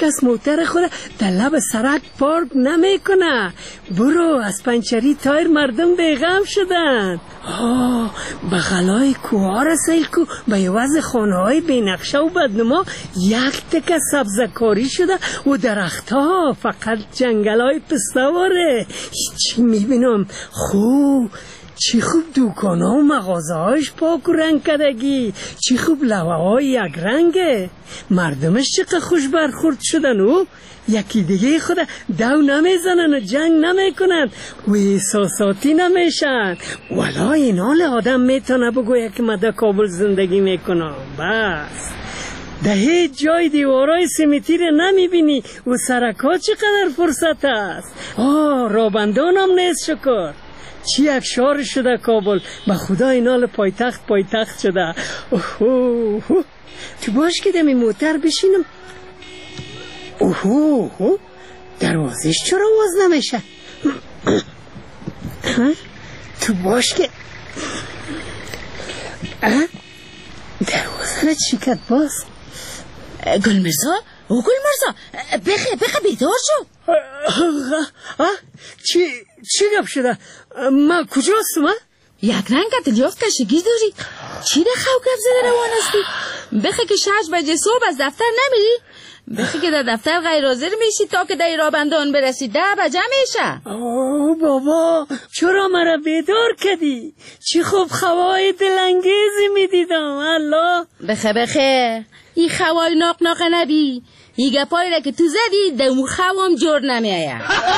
کس موتر خود در لب سرک پارک نمیکنه. برو از پنچری تایر مردم بیغم شدن. بغلای کوها رسیل کو به عوض خانه های بینقشه و بدنما یک تکه سبزکاری شده و درخت ها فقط جنگل های پستواره. چی میبینم چی خوب دوکان ها و مغازه هایش پاک و رنگ کدگی، چی خوب لوه های یک رنگه، مردمش چقدر خوش برخورد شدن و یکی دیگه خود دو نمیزنن و جنگ نمیکنن و احساساتی نمیشن. ولی این حال آدم میتونه بگویه که من در کابل زندگی میکنم. بس ده هیچ جای دیوارای سیمیتی رو نمیبینی و سرکا چقدر فرصت است. رابندان هم نیست شکر. چی یک شهر شده کابل، به خدا اینال پایتخت شده. تو باش که دمی موتر بشینم. دروازش چرا باز نمیشه؟ تو باش که دروازه چی کد باز؟ گلمرزا بخه بیدار شو. چی گپ شده؟ ما کجا هستم؟ یک رنگ اتلیاف کشگی داری. چی ده خوکف زده روان هستی؟ بخه که 6 بجه صبح از دفتر نمیری؟ بخه که در دفتر غیر حاضر میشی تا که در رابندان برسی 10 بجه میشه. بابا چرا مرا بیدار کردی؟ چی خوب خوای دلانگیزی میدیدم. الله بخه این خوای ناق نبی. این گپایی را که تو زدی دمو خوام جور نمیایم.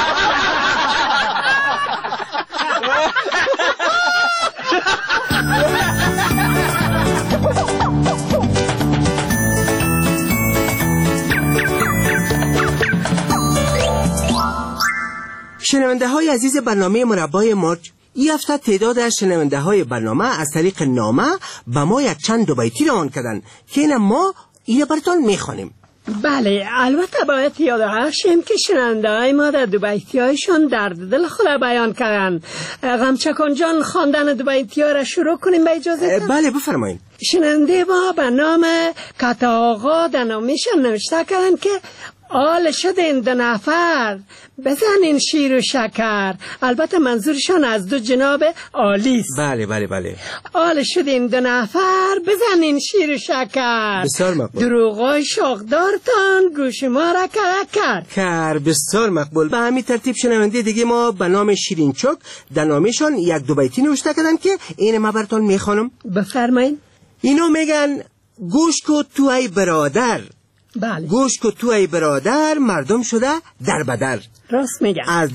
شنونده های عزیز برنامه مربای مرج، این هفته تعداد از شنونده های برنامه از طریق نامه به ما یک چند بیتی روان کردن که این ما این براتون میخوانیم. بله، البته باید یاد هاشیم که شنونده های ما در دو بیتی هایشان درد دل خود بیان کردن. غمچکان جان خواندن دو بیتی ها را شروع کنیم به اجازه؟ بله بفرمایید. شنونده ما به نام کتا آقا در نامشان نوشته کردن که آل شد این 2 نفر بزنین شیر و شکر. البته منظورشان از 2 جناب عالی است. بله. آل شد این 2 نفر بزنین شیر و شکر. بسیار مقبول. دروغای شاخدارتان گوش ما را کرد. بسیار مقبول. به همین ترتیب شنونده دیگه ما به نام شیرین چک در نامشان 1-2 بیتی نوشته کردن که این ما براتون میخوانم. بفرمایید. اینو میگن گوش کو تو ای برادر. بله. گوش کو تو ای برادر مردم شده در بدر. راست میگن. از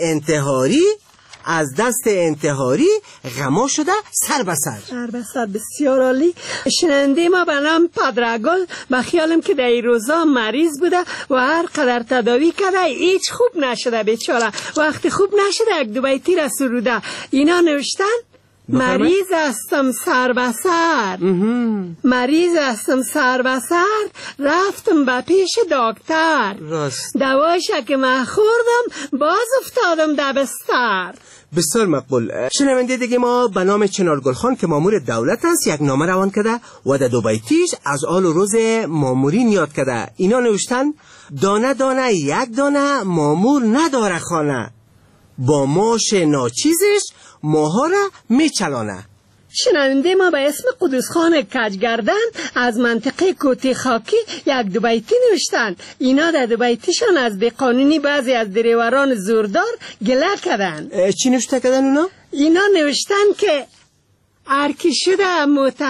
دست انتحاری غما شده سر به سر. بسیار عالی. شنونده ما به نام پدرگل به خیالم که در این روزا مریض بوده و هر قدر تداوی کرده هیچ خوب نشده بیچاره. وقتی خوب نشده 1-2 بیتی را سروده. اینا نوشتن مریض هستم سر به سر رفتم به پیش دکتر. دوایش که من خوردم باز افتادم در بستر. بسیار مقبول. شنونده دیگه ما به نام چنار گلخان که مامور دولت است 1 نامه روان کرده و در 2 بیتیش از آل و روز مامورین یاد کرده. اینا نوشتن دانه دانه 1 دانه مامور نداره خانه، با ماش ناچیزش ماها را میچلانه. شنونده ما به اسم قدوس خان کجگردن از منطقه کوتی خاکی 1-2 بیتی نوشتن. اینا در 2 بیتیشان از بیقانونی بعضی از دریوران زوردار گله کردن. چی نوشته کردن اونا؟ اینا نوشتن که هرکی شده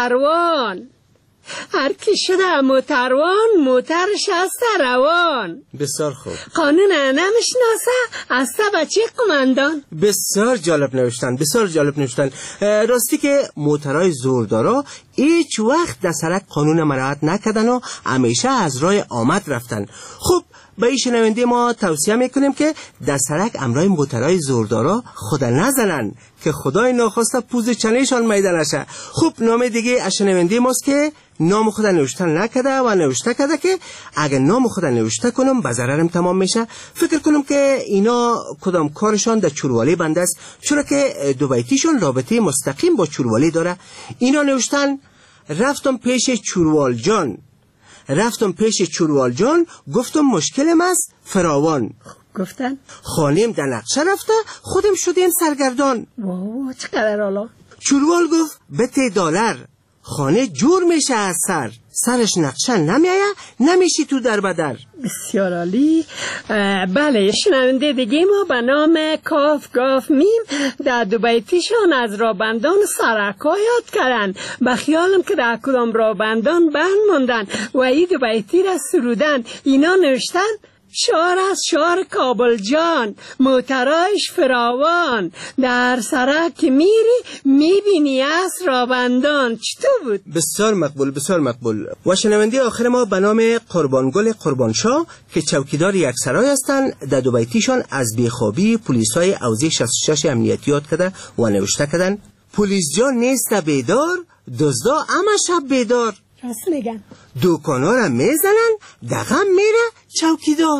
موتروان موترش از روان. بسیار خوب. قانون نمیشناسه از بچه قماندان. بسیار جالب نوشتن. راستی که موترهای زوردارا هیچ وقت در سرک قانون مراعات نکردن و همیشه از راه آمد رفتن. خب به این شنونده ما توصیه میکنیم که در سرک امرای موترهای زوردارا خدا نزنن که خدای ناخواسته پوز چنهشان میدن نشه. خب نام دیگه از شنونده ماست که نام خدا نوشتن نکده و نوشته کرده که اگر نام خدا نوشته کنم به ضررم تمام میشه. فکر کنم که اینا کدام کارشان در چوروالی بنده است، چرا که 2 بیتیشون رابطه مستقیم با چوروالی داره. اینا نوشتن رفتم پیش چوروال جان، رفتم پیش چروال جان، گفتم مشکلم است فراوان. گفتن خانم در نقشه رفته، خودم شدیم سرگردان. واو چقدر حالا؟ چروال گفت بده $، خانه جور میشه از سرش نقشه نمیایه، نمیشی تو در بدر. بسیار عالی. بله، شنونده دیگه ما به نام کاف گاف میم در دو بیتیشان از رابندان سرکا یاد کردن. به خیالم که در کدام رابندان بند موندن و این دو بیتی را سرودن. اینا نوشتن شعر از شعر کابل جان، موترایش فراوان، در سرک میری میبینی از رابندان. چطور بود؟ بسیار مقبول، بسیار مقبول. و شنونده آخر ما به نام قربانگل قربانشاه که چوکیدار یک سرای هستن، در دو بیتیشان از بیخوابی پلیسای اوزی 66 امنیتی یاد کرده و نوشته کردن پلیس جان نیست بیدار، دزدا اما شب بیدار. راست میگن. دوکانا را میزنن، دغم میره چوکیدار.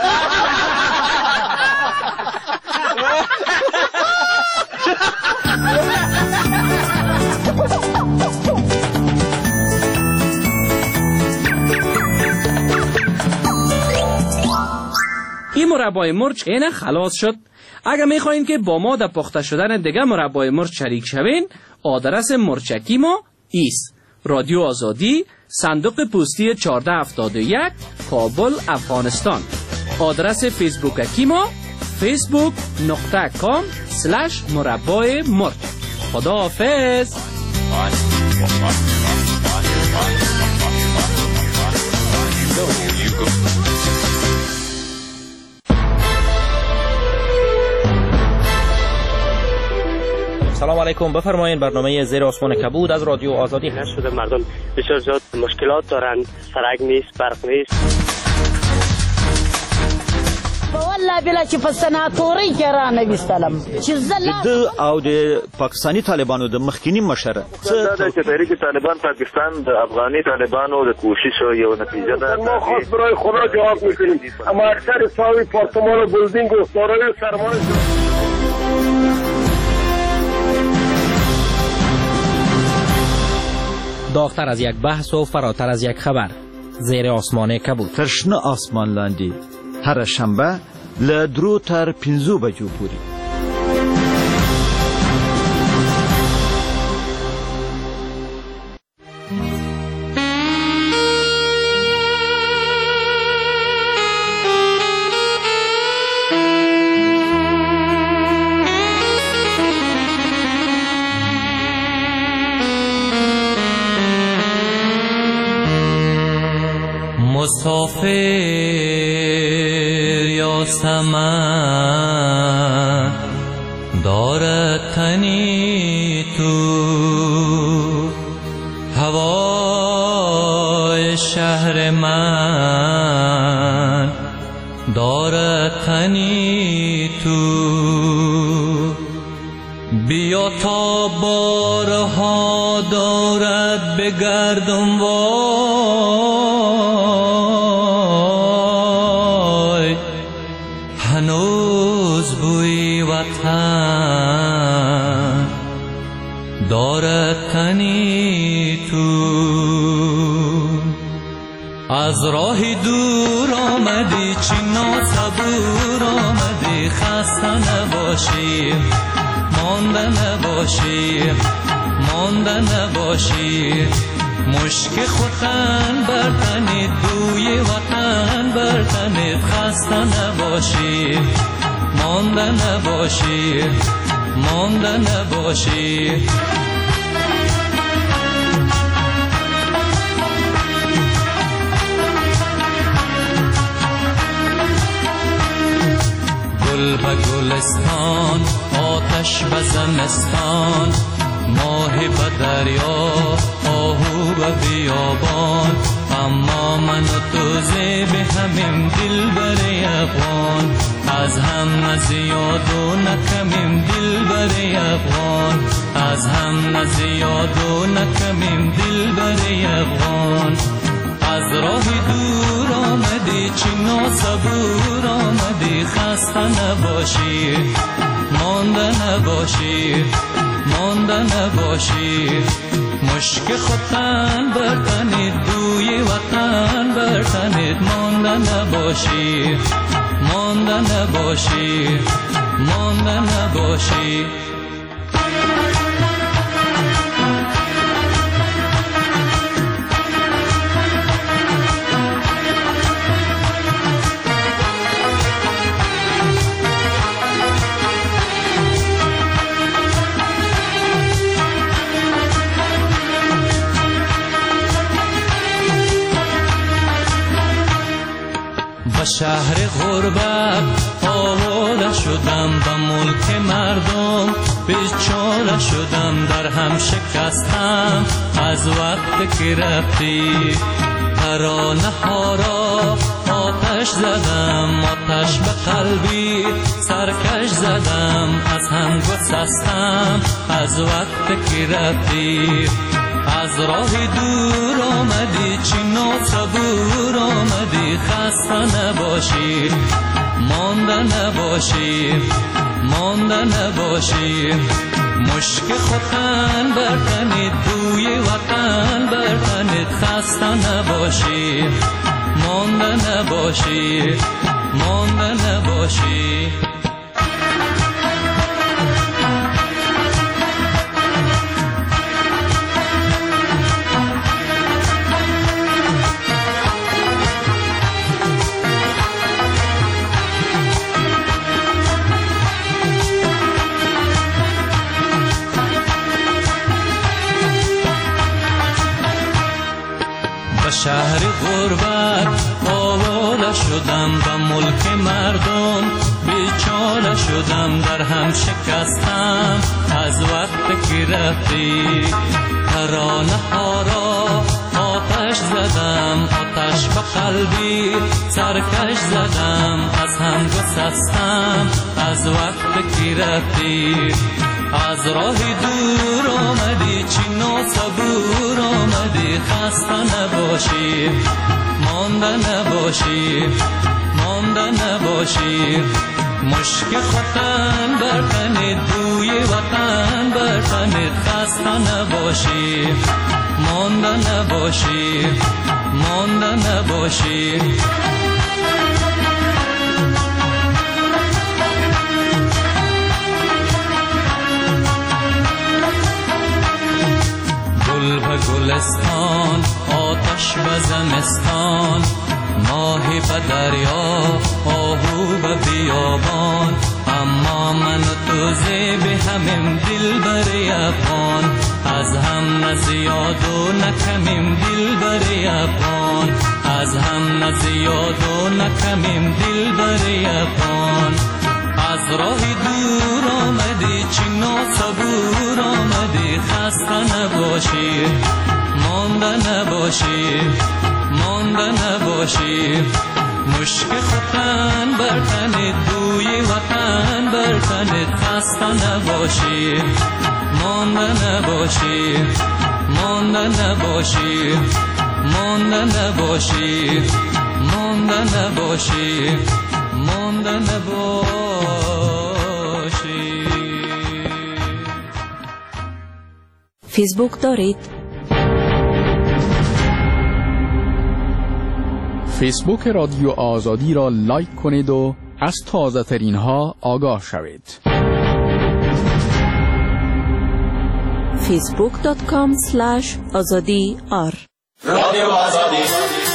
این مربای مرچ اینه خلاص شد. اگر میخواین که با ما در پخته شدن دیگه مربای مرچ شریک شوین، آدرس مرچکی ما ایست: رادیو آزادی، صندوق پستی 1471، کابل، افغانستان. آدرس فیسبوکی ما facebook.com/مربای مرچ. خدا حافظ. سلام علیکم، بفرمایید. برنامه زیر آسمان کبود از رادیو آزادی هست. شده مردم بسیار زیاد مشکلات دارند، سرک نیست، برق نیست. والله بلا چې په سناتوري کې را نویستلم چې د او د پاکستانی طالبانو د مخکینی مشره دا چې تحریک طالبان پاکستان د افغاني طالبانو د کوششو یو نتیجه ده. ما خاص برای خدا جواب میکنیم، اما اکثر ساوی پارتمان و بلدینگ و دارای سرمایه داغتر از یک بحث و فراتر از یک خبر. زیر آسمان کبود. ترشنه آسمان لاندی هر شنبه ل 2 تر 5 بجو پوری. مسافر یا سمن دارد تنی تو، هوای شهر من دارد تنی تو. بیا تا بارها دارد بگردم وای، هنوز بوی وطن دارد تنی تو. از راه دور آمدی چی ناصبور آمدی، خسته نباشی مانده نباشی، مانده نباشی. مشک خوتن برتنید، بوی وطن برتنید، خسته نباشی مانده نباشی، مانده نباشی. گل به گلستان، آتش به زمستان، ماه به دریا، آهو به بیابان. اما من و تو زیب همیم دل بری افغان، از هم نزیاد و نکمیم دل بری افغان، از هم نزیاد و نکمیم دل بری افغان. از راه دور آمدی چی ناصبور آمدی، خسته نباشی مانده نباشی، مانده نباشی. مشک خوتن برتنید، بوی وطن وطن بر تنت مانده نباشی، مانده نباشی، مانده نباشی. شهر غربت آواره شدم، به ملک مردم بیچاره شدم، در هم شکستم از وقت که رفتی. ترانه ها را آتش زدم، آتش به قلبی سرکش زدم، از هم گسستم از وقت که رفتی. از راه دور آمدی، چی ناصبور آمدی، خسته نباشی، مانده نباشی، مانده نباشی. مشک خوتن برتنید، بوی وطن برتنید، خسته نباشی، مانده نباشی، مانده نباشی. شهر غربت آواره شدم، به ملک مردم بیچاره شدم، در هم شکستم از وقت که رفتی. ترانه ها را آتش زدم، آتش به قلبی سرکش زدم، از هم گسستم از وقت که رفتی. از راه دور آمدی، چی ناصبور آمدی، خسته نباشی، مانده نباشی، مانده نباشی. مشک خوتن برتنید، بوی وطن برتنید، خسته نباشی، مانده نباشی، مانده نباشی. گل به گلستان، آتش به زمستان، ماهی به دریا، آهو به بیابان، اما من و تو زیب همیم دل بر یابان، از هم نزیاد و نکمیم دل بر یابان، از هم نزیاد و نکمیم دل بر یابان. از راه دور آمدی، چی ناصبور آمدی، خسته نباشی، مانده نباشی، مانده نباشی. مشک خوتن برتنید، بوی وطن برتنید، خسته نباشی، مانده نباشی، مانده نباشی، مانده نباشی، مانده نباشی، مانده نباشی. فیسبوک دارید؟ فیسبوک رادیو آزادی را لایک کنید و از تازه ترین ها آگاه شوید. facebook.com/azadi_r رادیو آزادی